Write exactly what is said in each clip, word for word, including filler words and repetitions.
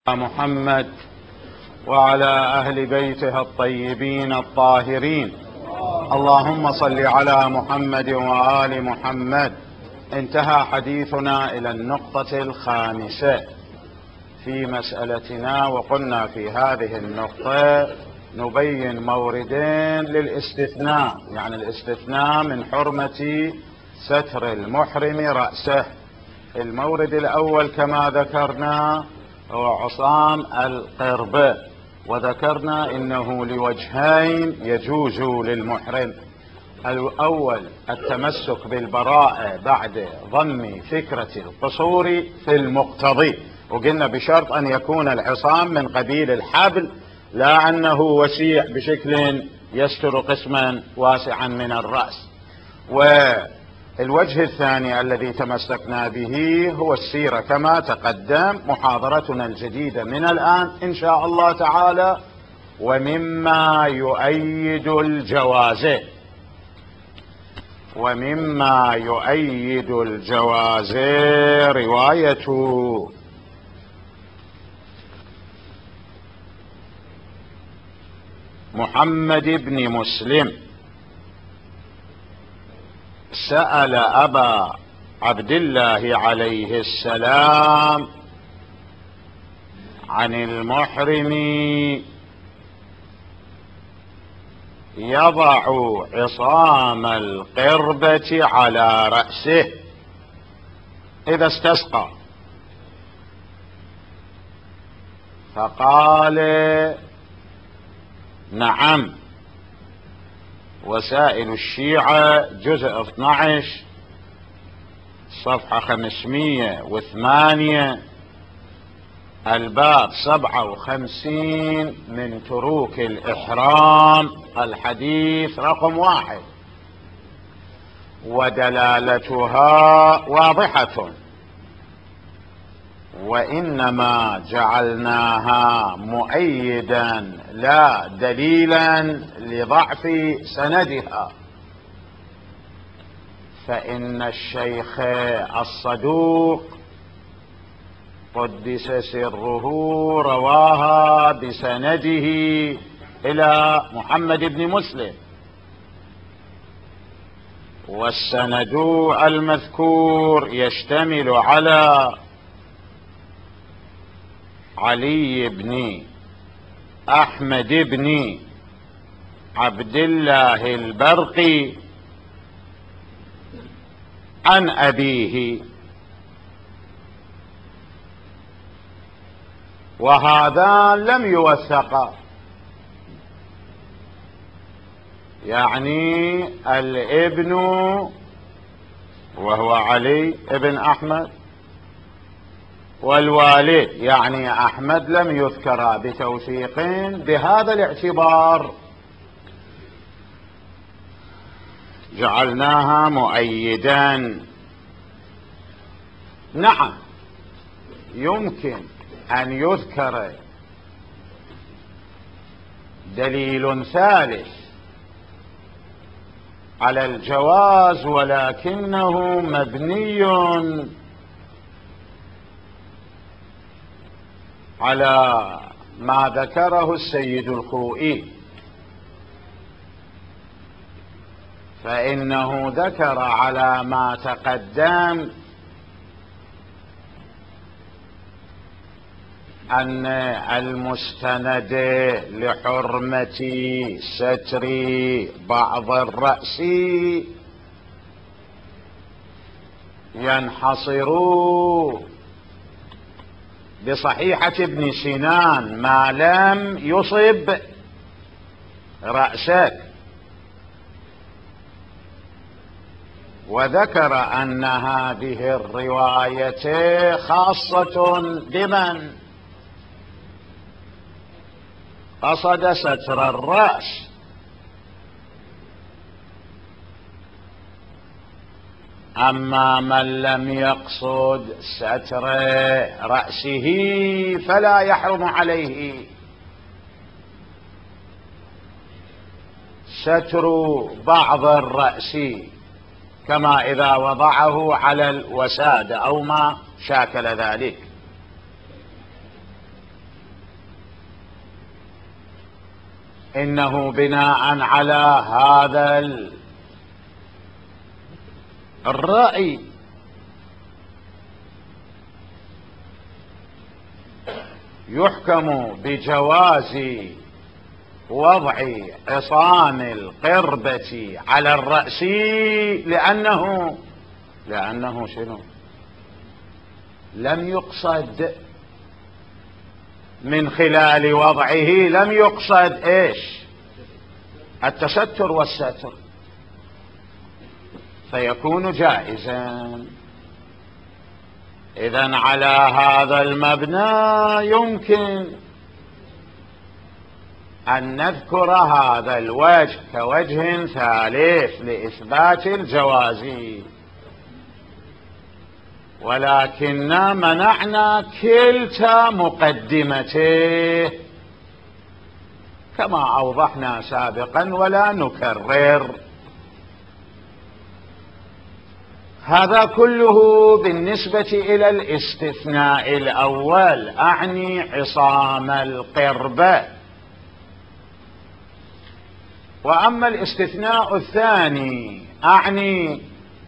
محمد وعلى أهل بيته الطيبين الطاهرين. اللهم صل على محمد وآل محمد. انتهى حديثنا إلى النقطة الخامسة في مسألتنا، وقلنا في هذه النقطة نبين موردين للاستثناء، يعني الاستثناء من حرمة ستر المحرم رأسه. المورد الأول كما ذكرنا هو عصام القربة، وذكرنا إنه لوجهين يجوز للمحرم. الأول التمسك بالبراءة بعد ضم فكرة القصور في المقتضي، وقلنا بشرط أن يكون العصام من قبيل الحبل، لا أنه وسيع بشكل يستر قسما واسعا من الرأس. والوجه الثاني الذي تمسكنا به هو السيرة كما تقدم. محاضرتنا الجديدة من الآن إن شاء الله تعالى ومما يؤيد الجواز ومما يؤيد الجواز رواية محمد بن مسلم سأل أبا عبد الله عليه السلام عن المحرم يضع عصام القربة على رأسه إذا استسقى، فقال نعم. وسائل الشيعة جزء اثني عشر صفحة خمسمائة وثمانية الباب سبعة وخمسين من تروك الإحرام الحديث رقم واحد. ودلالتها واضحة، وإنما جعلناها مؤيدا لا دليلا لضعف سندها، فإن الشيخ الصدوق قدس سره رواها بسنده إلى محمد بن مسلم، والسند المذكور يشتمل على علي بن أحمد بن عبد الله البرقي عن أبيه، وهذا لم يوثق، يعني الابن وهو علي بن أحمد، والوالد يعني أحمد لم يذكر بتوثيق. بهذا الاعتبار جعلناها مؤيدا. نعم يمكن أن يذكر دليل ثالث على الجواز، ولكنه مبني على ما ذكره السيد الخوئي، فإنه ذكر على ما تقدم أن المستند لحرمة ستر بعض الرأس ينحصر بصحيحة ابن سنان ما لم يصب رأسك، وذكر أن هذه الرواية خاصة بمن قصد ستر الرأس، أما من لم يقصد ستر رأسه فلا يحرم عليه ستر بعض الرأس، كما إذا وضعه على الوسادة أو ما شاكل ذلك. إنه بناء على هذا الرأي يحكم بجواز وضع عصام القربة على الرأس، لأنه لأنه شنو؟ لم يقصد من خلال وضعه، لم يقصد ايش؟ التستر والستر، فيكون جائزا. إذن على هذا المبنى يمكن أن نذكر هذا الوجه كوجه ثالث لإثبات الجواز، ولكن منعنا كلتا مقدمته كما أوضحنا سابقا ولا نكرر. هذا كله بالنسبة إلى الاستثناء الأول، أعني عصام القربة. وأما الاستثناء الثاني أعني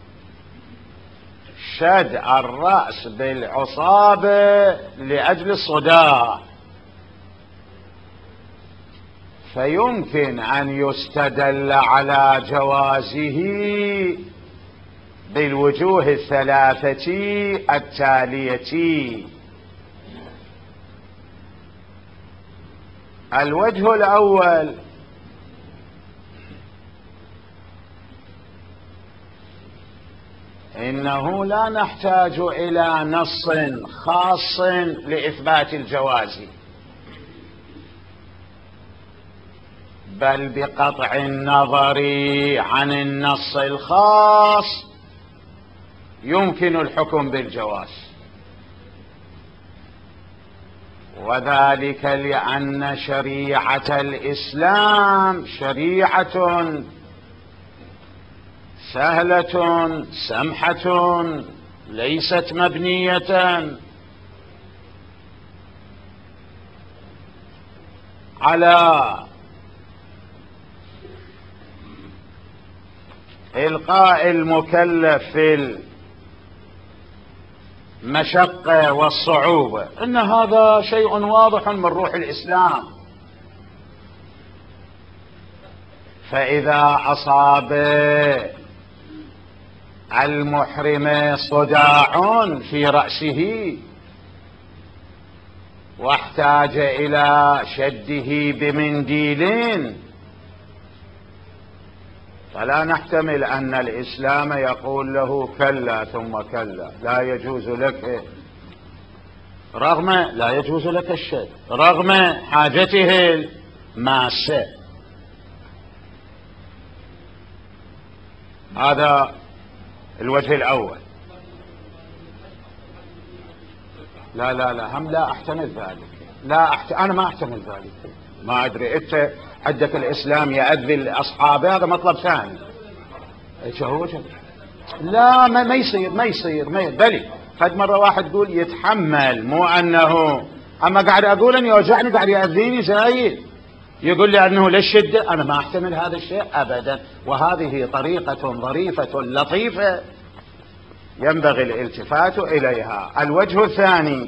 شد الرأس بالعصابة لأجل الصداع، فيمكن أن يستدل على جوازه بالوجوه الثلاثة التالية. الوجه الأول إنه لا نحتاج إلى نص خاص لإثبات الجواز، بل بقطع النظر عن النص الخاص يمكن الحكم بالجواز، وذلك لأن شريعة الإسلام شريعة سهلة سمحة ليست مبنية على إلقاء المكلف في المشقة والصعوبة، إن هذا شيء واضح من روح الإسلام. فإذا أصاب المحرم صداع في رأسه واحتاج إلى شده بمنديل، فلا نحتمل أن الإسلام يقول له كلا ثم كلا، لا يجوز لك، رغم لا يجوز لك الشد رغم حاجته الماسة. هذا الوجه الأول. لا لا لا هم لا أحتمل ذلك، لا أحت... أنا ما أحتمل ذلك، ما أدري أنت عندك الإسلام يأذي الأصحاب، هذا مطلب ثاني. إيش هو؟ لا ما, ما يصير ما يصير ما بلي قد مرة واحد يقول يتحمل، مو أنه، أما قاعد أقول أن يوجعني قاعد يأذيني زايد، يقول لي أنه للشدة، أنا ما أحتمل هذا الشيء أبدا. وهذه طريقة ظريفة لطيفة ينبغي الالتفات إليها. الوجه الثاني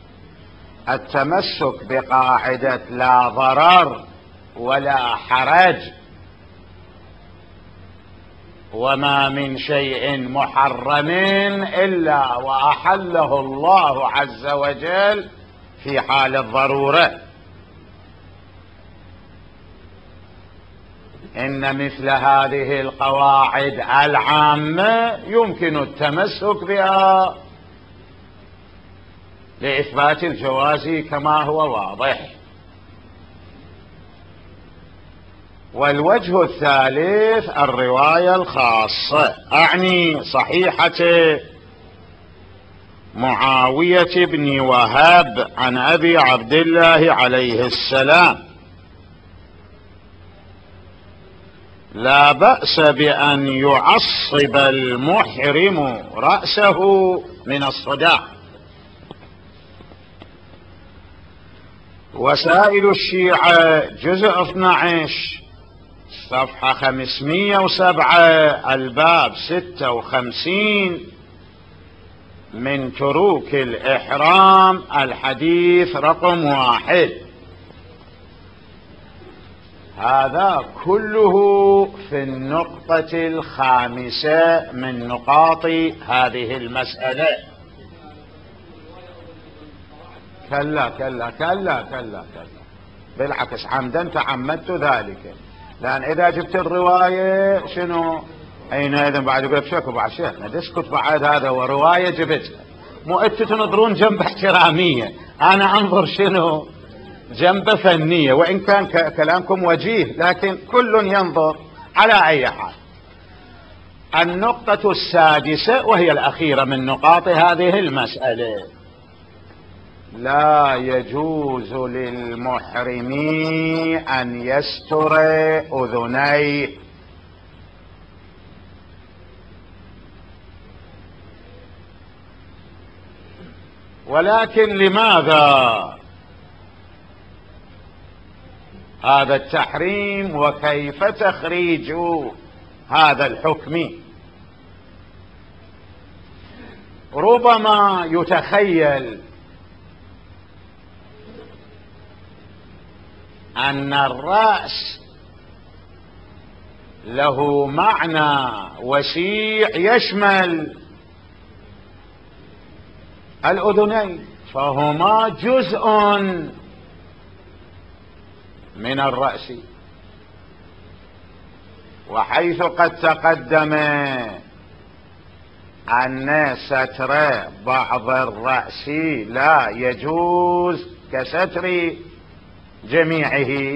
التمسك بقاعدة لا ضرر ولا حرج، وما من شيء محرم إلا وأحله الله عز وجل في حال الضرورة. إن مثل هذه القواعد العامة يمكن التمسك بها لإثبات الجواز كما هو واضح. والوجه الثالث الرواية الخاصة، أعني صحيحة معاوية بن وهب عن أبي عبد الله عليه السلام: لا بأس بأن يعصب المحرم رأسه من الصداع. وسائل الشيعة جزء اثني عشر صفحة خمسمئة وسبعة الباب ستة وخمسين من تروك الإحرام الحديث رقم واحد. هذا كله في النقطة الخامسة من نقاط هذه المسألة. كلا كلا كلا كلا كلا بالعكس، عمدا تعمدت ذلك، لأن إذا جبت الرواية شنو حينئذ بعد يقول شكو بعد شيخنا تسكت بعد هذا ورواية جبتها، مو انتوا تنظرون جنب احترامية، أنا أنظر شنو جنب فنية، وإن كان كلامكم وجيه لكن كل ينظر على أي حال. النقطة السادسة وهي الأخيرة من نقاط هذه المسألة: لا يجوز للمحرم أن يستر أذنيه. ولكن لماذا هذا التحريم وكيف تخريج هذا الحكم؟ ربما يتخيل أن الرأس له معنى وسيع يشمل الأذنين، فهما جزء من الرأس، وحيث قد تقدم أن ستر بعض الرأس لا يجوز كستر جميعه،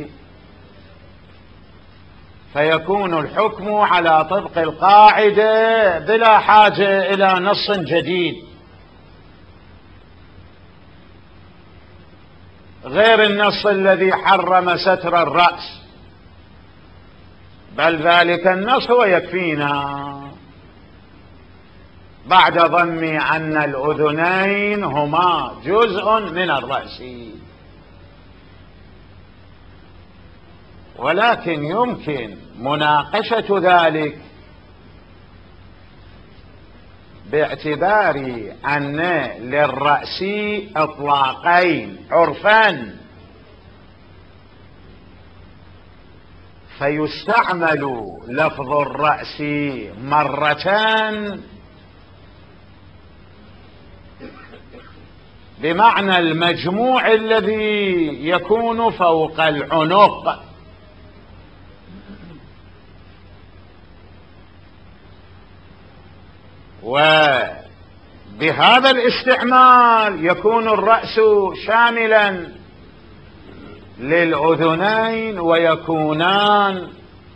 فيكون الحكم على طبق القاعدة بلا حاجة إلى نص جديد غير النص الذي حرم ستر الرأس، بل ذلك النص هو يكفينا بعد ضم أن الأذنين هما جزء من الرأس. ولكن يمكن مناقشة ذلك باعتبار أن للرأس إطلاقين عرفا، فيستعمل لفظ الرأس مرتان بمعنى المجموع الذي يكون فوق العنق، وبهذا الاستعمال يكون الرأس شاملا للأذنين ويكونان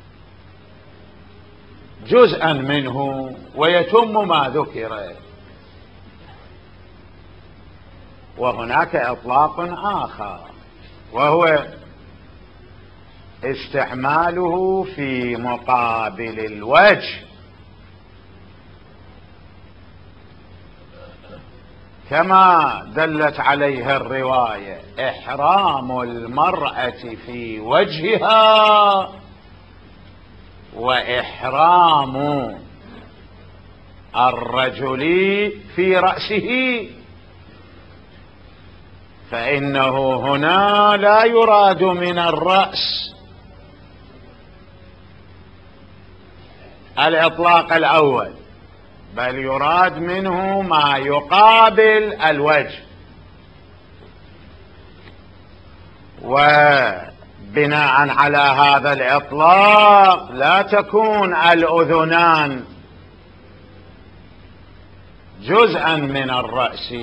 جزءا منه ويتم ما ذكر. وهناك إطلاق آخر وهو استعماله في مقابل الوجه، كما دلت عليه الرواية: إحرام المرأة في وجهها وإحرام الرجل في رأسه، فإنه هنا لا يراد من الرأس الإطلاق الأول، بل يراد منه ما يقابل الوجه. وبناء على هذا الإطلاق لا تكون الأذنان جزءا من الرأس،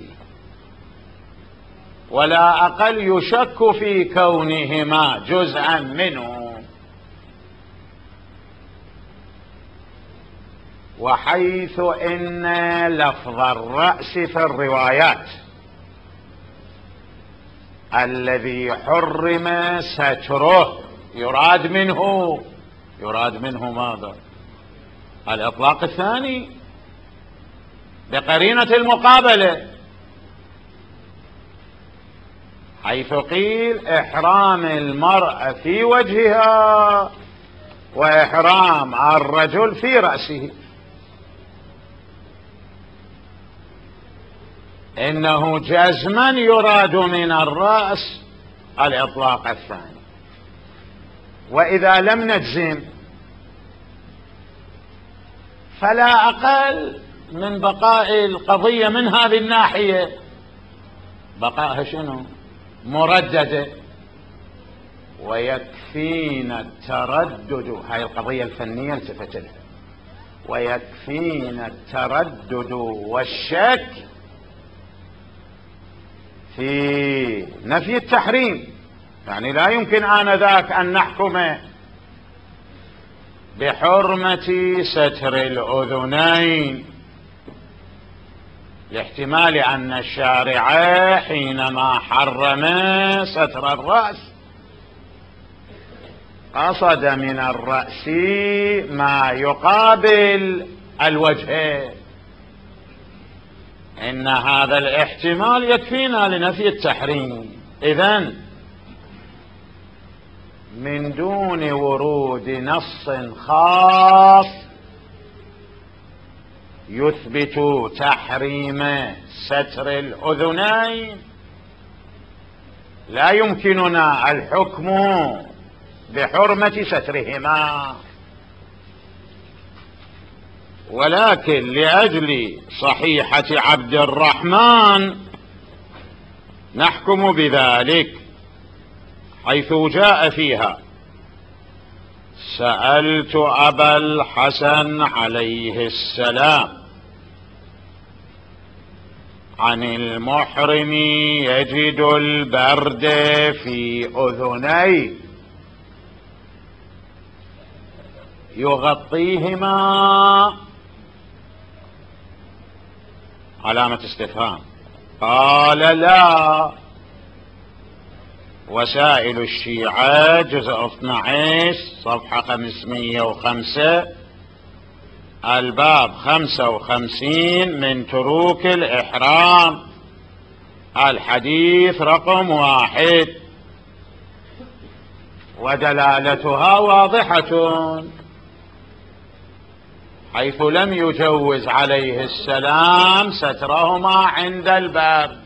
ولا أقل يشك في كونهما جزءا منه. وحيث إن لفظ الرأس في الروايات الذي حرم ستره يراد منه يراد منه ماذا؟ الإطلاق الثاني بقرينة المقابلة. حيث قيل إحرام المرأة في وجهها وإحرام الرجل في رأسه. إنه جزما يراد من الرأس الإطلاق الثاني. وإذا لم نجزم فلا أقل من بقاء القضية من هذه الناحية، بقائها شنو؟ مرددة. ويكفينا التردد، هاي القضية الفنية التفت لها، ويكفينا التردد والشك في نفي التحريم. يعني لا يمكن آنذاك أن نحكم بحرمة ستر الأذنين، لاحتمال أن الشارع حينما حرم ستر الرأس قصد من الرأس ما يقابل الوجه. إن هذا الاحتمال يكفينا لنفي التحريم. إذن من دون ورود نص خاص يثبت تحريم ستر الأذنين لا يمكننا الحكم بحرمة سترهما. ولكن لأجل صحيحة عبد الرحمن نحكم بذلك، حيث جاء فيها: سألت أبا الحسن عليه السلام عن المحرم يجد البرد في أذنيه يغطيهما، علامة استفهام. قال: لا. وسائل الشيعة جزء اثني عشر صفحة خمسمئة وخمسة، الباب خمسة وخمسين من تروك الإحرام، الحديث رقم واحد. ودلالتها واضحة، حيث لم يجوز عليه السلام سترهما عند البرد.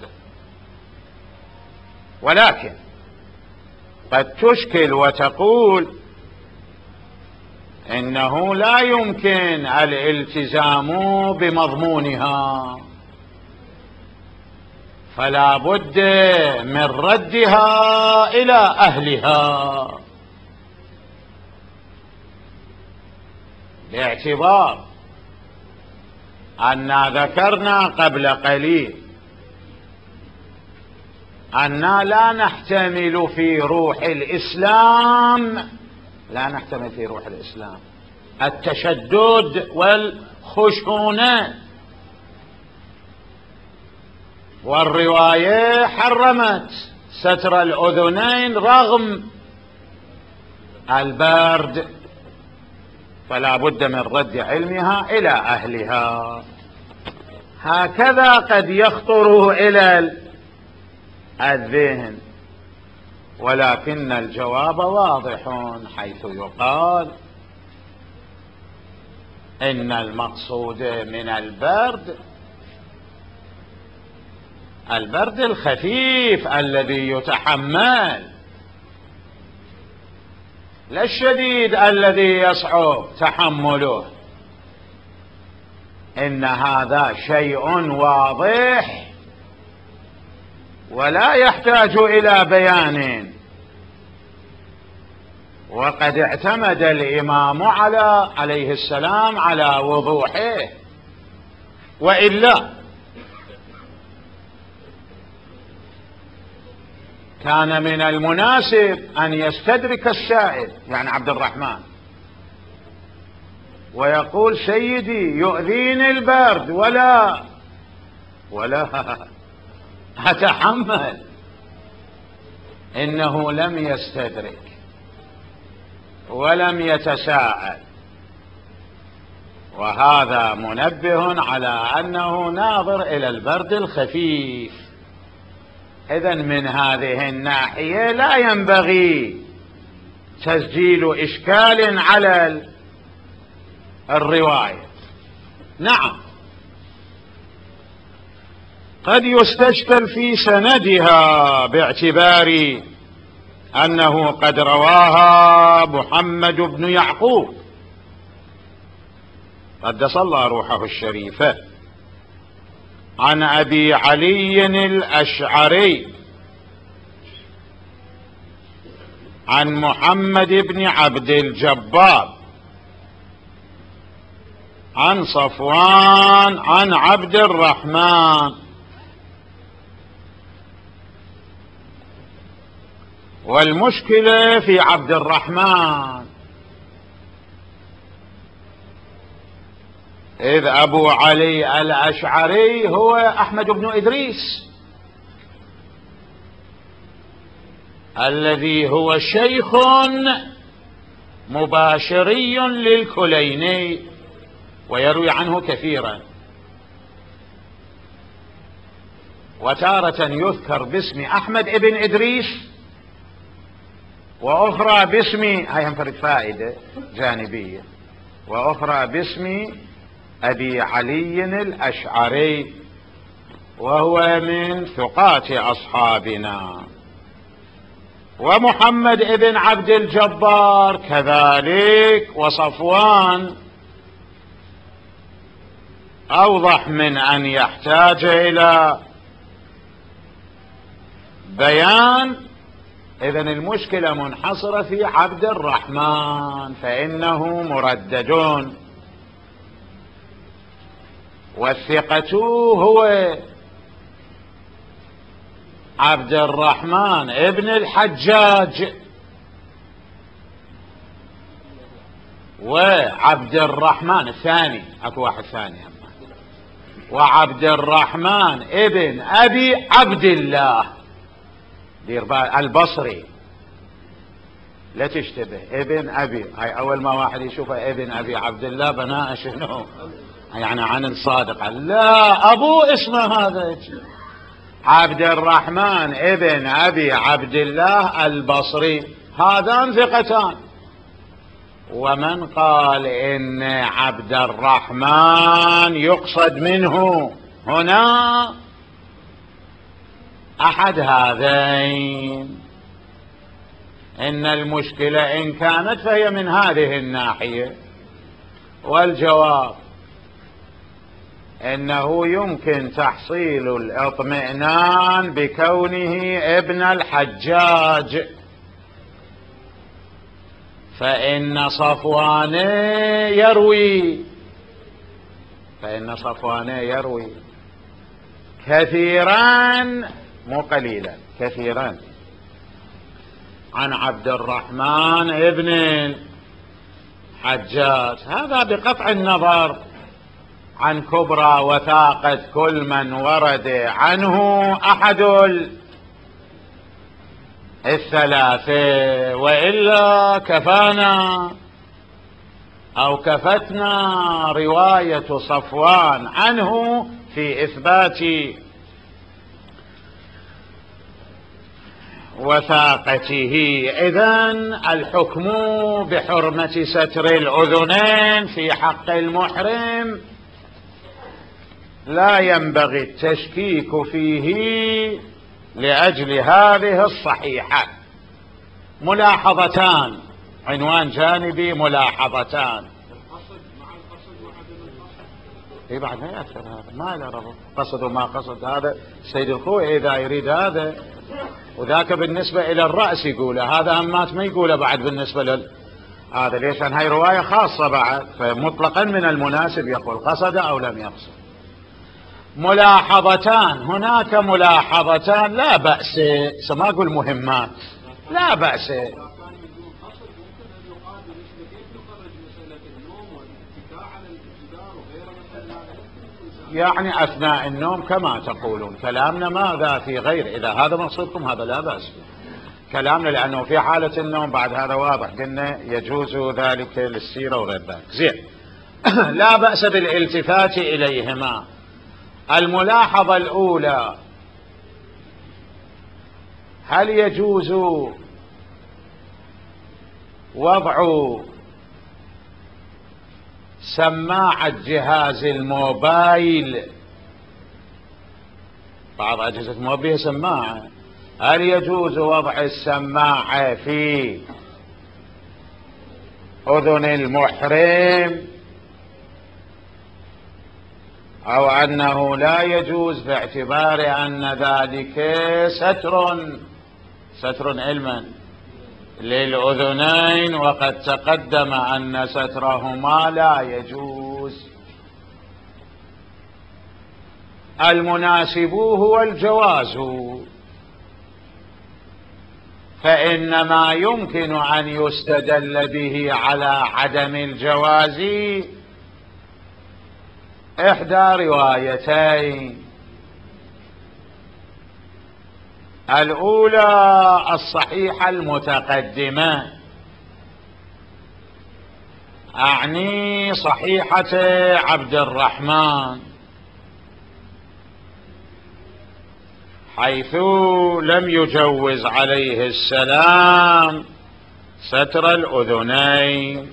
ولكن قد تشكل وتقول إنه لا يمكن الالتزام بمضمونها، فلا بد من ردها إلى أهلها، باعتبار أننا ذكرنا قبل قليل أننا لا نحتمل في روح الإسلام لا نحتمل في روح الإسلام التشدد والخشونة، والرواية حرمت ستر الأذنين رغم البرد، فلا بد من رد علمها إلى أهلها. هكذا قد يخطر إلى الذهن، ولكن الجواب واضح، حيث يقال إن المقصود من البرد البرد الخفيف الذي يتحمل، لا الشديد الذي يصعب تحمله. إن هذا شيء واضح ولا يحتاج إلى بيان. وقد اعتمد الإمام على عليه السلام على وضوحه، وإلا كان من المناسب أن يستدرك السائل، يعني عبد الرحمن، ويقول: سيدي يؤذيني البرد ولا ولا أتحمل. إنه لم يستدرك ولم يتساءل، وهذا منبه على أنه ناظر إلى البرد الخفيف. إذن من هذه الناحية لا ينبغي تسجيل إشكال على الرواية. نعم قد يستشكل في سندها باعتبار أنه قد رواها محمد بن يعقوب قدس الله روحه الشريفة عن أبي علي الأشعري عن محمد بن عبد الجبار عن صفوان عن عبد الرحمن. والمشكلة في عبد الرحمن إذ أبو علي الأشعري هو أحمد بن إدريس الذي هو شيخ مباشري للكليني ويروي عنه كثيرا، وتارة يذكر باسم أحمد ابن إدريس وأخرى باسم، هاي هم فرد فائدة جانبية، وأخرى باسم أبي علي الأشعري وهو من ثقات أصحابنا. ومحمد ابن عبد الجبار كذلك، وصفوان أوضح من أن يحتاج إلى بيان. إذن المشكلة منحصرة في عبد الرحمن فإنه مردد، والثقة هو عبد الرحمن ابن الحجاج، وعبد الرحمن الثاني اكو واحد ثاني وعبد الرحمن ابن ابي عبد الله دير بال البصري لا تشتبه ابن ابي، هاي اول ما واحد يشوفه ابن ابي عبد الله بناء شنو يعني عن الصادق، لا ابو اسمه هذا عبد الرحمن ابن ابي عبد الله البصري، هذان ثقتان. ومن قال ان عبد الرحمن يقصد منه هنا احد هذين، ان المشكلة ان كانت فهي من هذه الناحية، والجواب انه يمكن تحصيل الاطمئنان بكونه ابن الحجاج، فإن صفوان يروي فإن صفوان يروي كثيرا مو قليلا كثيرا عن عبد الرحمن ابن الحجاج، هذا بقطع النظر عن كبرى وثاقة كل من ورد عنه أحد الثلاثة، وإلا كفانا أو كفتنا رواية صفوان عنه في إثبات وثاقته. إذن الحكم بحرمة ستر الأذنين في حق المحرم لا ينبغي التشكيك فيه لأجل هذه الصحيحة. ملاحظتان، عنوان جانبي، ملاحظتان. اي بعد ما يأثر هذا ما له ربط، قصد وما قصد، هذا سيد الخوئي إذا يريد هذا، وذاك بالنسبة إلى الرأس يقوله، هذا همات ما يقوله بعد بالنسبة لل هذا. ليش؟ لأن هاي رواية خاصة بعد، فمطلقا من المناسب يقول قصد أو لم يقصد. ملاحظتان، هناك ملاحظتان لا بأس، ما أقول مهمات، لا بأس. يعني أثناء النوم كما تقولون، كلامنا ماذا في غير، إذا هذا مقصودكم هذا لا بأس كلامنا، لأنه في حالة النوم بعد هذا واضح قلنا يجوز ذلك للسيرة وغير ذلك. زين لا بأس بالالتفات إليهما. الملاحظة الأولى هل يجوز وضع سماعة جهاز الموبايل، بعض أجهزة الموبايل بها سماعة، هل يجوز وضع السماعة في أذن المحرم، أو أنه لا يجوز باعتبار أن ذلك ستر ستر علما للأذنين، وقد تقدم أن سترهما لا يجوز؟ المناسب هو الجواز، فإن ما يمكن أن يستدل به على عدم الجواز إحدى روايتين: الأولى الصحيحة المتقدمة، أعني صحيحة عبد الرحمن، حيث لم يجوز عليه السلام ستر الأذنين.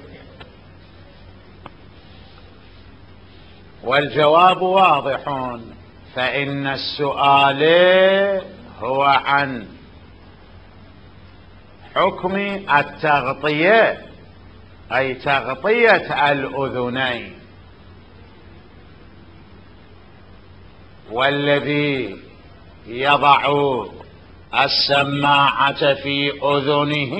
والجواب واضح، فإن السؤال هو عن حكم التغطية، أي تغطية الأذنين، والذي يضع السماعة في أذنه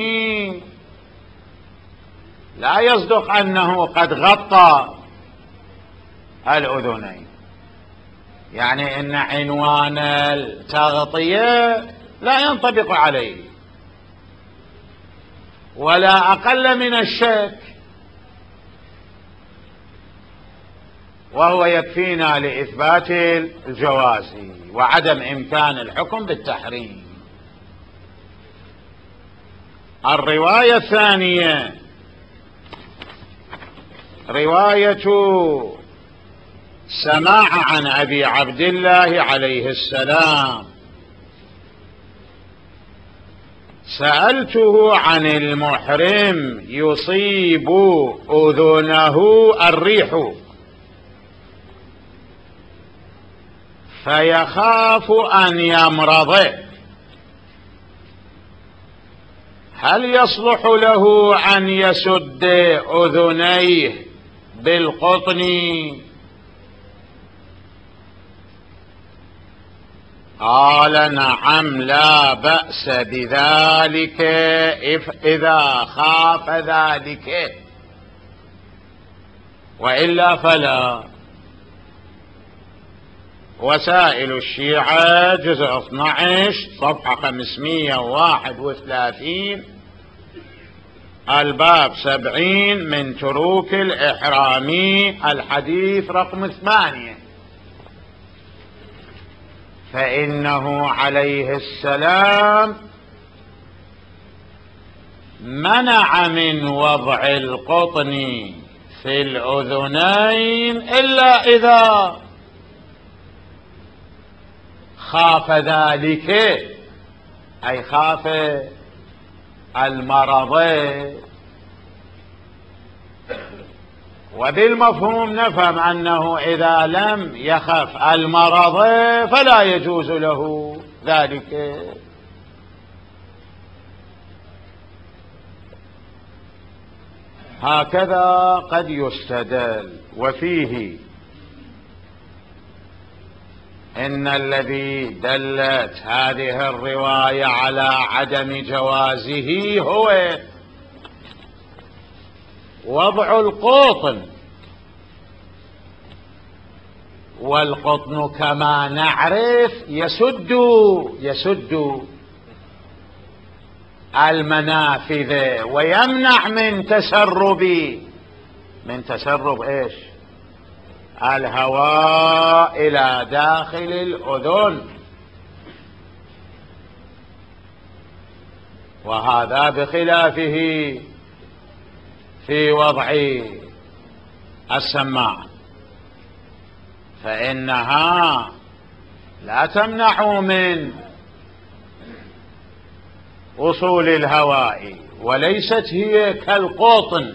لا يصدق أنه قد غطى الأذنين، يعني إن عنوان التغطية لا ينطبق عليه، ولا أقل من الشك، وهو يكفينا لإثبات الجواز وعدم إمكان الحكم بالتحريم. الرواية الثانية رواية سماع عن أبي عبد الله عليه السلام: سألته عن المحرم يصيب أذنه الريح فيخاف أن يمرض، هل يصلح له أن يسد أذنيه بالقطن؟ قال: نعم، لا بأس بذلك إذا خاف ذلك، وإلا فلا. وسائل الشيعة جزء اثني عشر صفحة خمسمئة وواحد وثلاثين، الباب سبعين من تروك الإحرام، الحديث رقم ثمانية. فإنه عليه السلام منع من وضع القطن في الأذنين إلا إذا خاف ذلك، أي خاف المرض، وبالمفهوم نفهم أنه إذا لم يخف المرض فلا يجوز له ذلك. هكذا قد يستدل. وفيه إن الذي دلت هذه الرواية على عدم جوازه هو وضع القطن، والقطن كما نعرف يسد يسد المنافذ ويمنع من تسرب من تسرب ايش؟ الهواء إلى داخل الأذن، وهذا بخلافه في وضع السماعة، فإنها لا تمنع من أصول الهواء وليست هي كالقطن.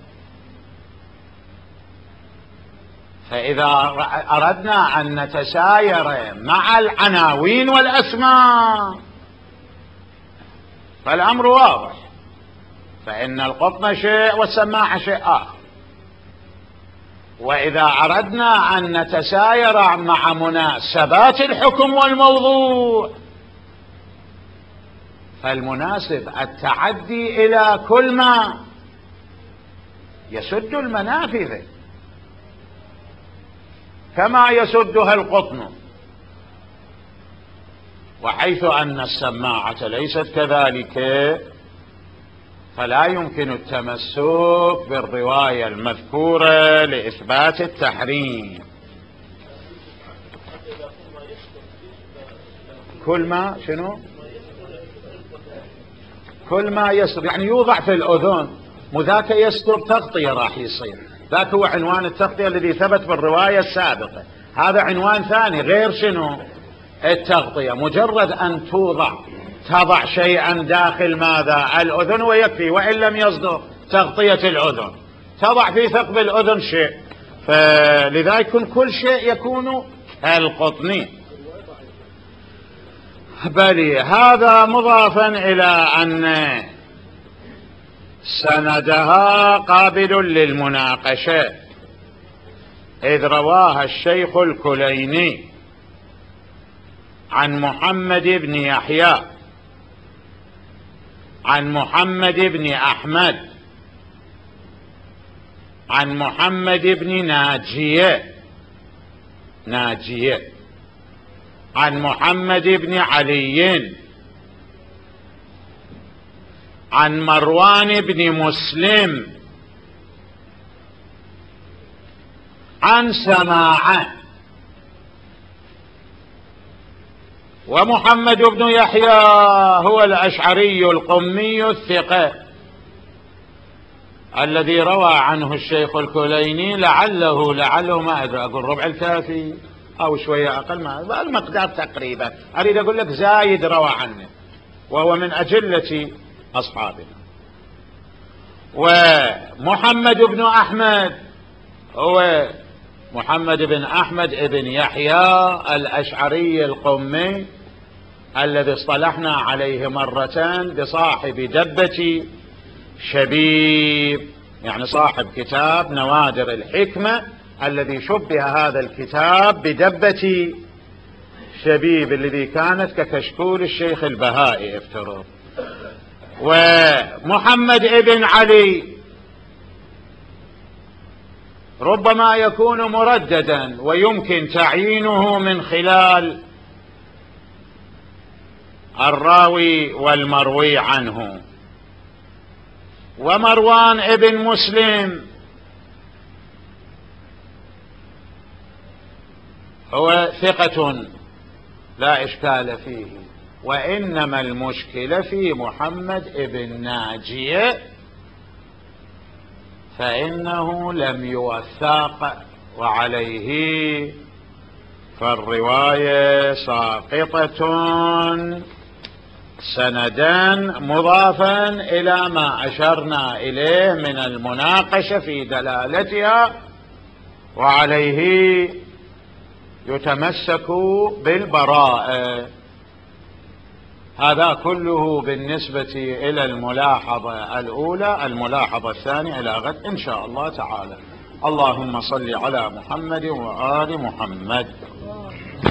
فإذا أردنا أن نتساير مع العناوين والأسماء فالأمر واضح، فإن القطن شيء والسماعة شيء آخر. وإذا أردنا أن نتساير مع مناسبات الحكم والموضوع فالمناسب التعدي إلى كل ما يسد المنافذ كما يسدها القطن، وحيث أن السماعة ليست كذلك فلا يمكن التمسك بالرواية المذكورة لإثبات التحريم. كل ما شنو؟ كل ما يستر يعني يوضع في الأذن، وذاك يستر تغطية راح يصير، ذاك هو عنوان التغطية الذي ثبت بالرواية السابقة. هذا عنوان ثاني غير شنو؟ التغطية. مجرد أن توضع تضع شيئا داخل ماذا؟ الأذن ويكفي، وإن لم يصدر تغطية الأذن تضع في ثقب الأذن شيء، فلذلك كل شيء يكون كالقطن. بل هذا مضافا إلى أن سندها قابل للمناقشة، إذ رواها الشيخ الكليني عن محمد بن يحيى عن محمد بن أحمد عن محمد بن ناجية ناجية عن محمد بن علي عن مروان بن مسلم عن سماعة. ومحمد بن يحيى هو الأشعري القمي الثقة الذي روى عنه الشيخ الكليني لعله لعله ما أدري أقول ربع الكافي أو شوية أقل، ما المقدار تقريبا، أريد أقول لك زايد روى عنه، وهو من أجلة أصحابنا. ومحمد بن أحمد هو محمد بن أحمد بن يحيى الأشعري القمي الذي اصطلحنا عليه مرتين بصاحب دبة شبيب، يعني صاحب كتاب نوادر الحكمة الذي شبه هذا الكتاب بدبة شبيب الذي كانت ككشكول الشيخ البهائي افترض. ومحمد ابن علي ربما يكون مرددا ويمكن تعيينه من خلال الراوي والمروي عنه. ومروان ابن مسلم هو ثقة لا إشكال فيه، وإنما المشكلة في محمد ابن ناجية فإنه لم يوثق، وعليه فالرواية ساقطة سندا مضافا إلى ما أشرنا إليه من المناقشة في دلالتها، وعليه يتمسك بالبراءة. هذا كله بالنسبة إلى الملاحظة الأولى. الملاحظة الثانية إلى غد إن شاء الله تعالى. اللهم صل على محمد وآل محمد.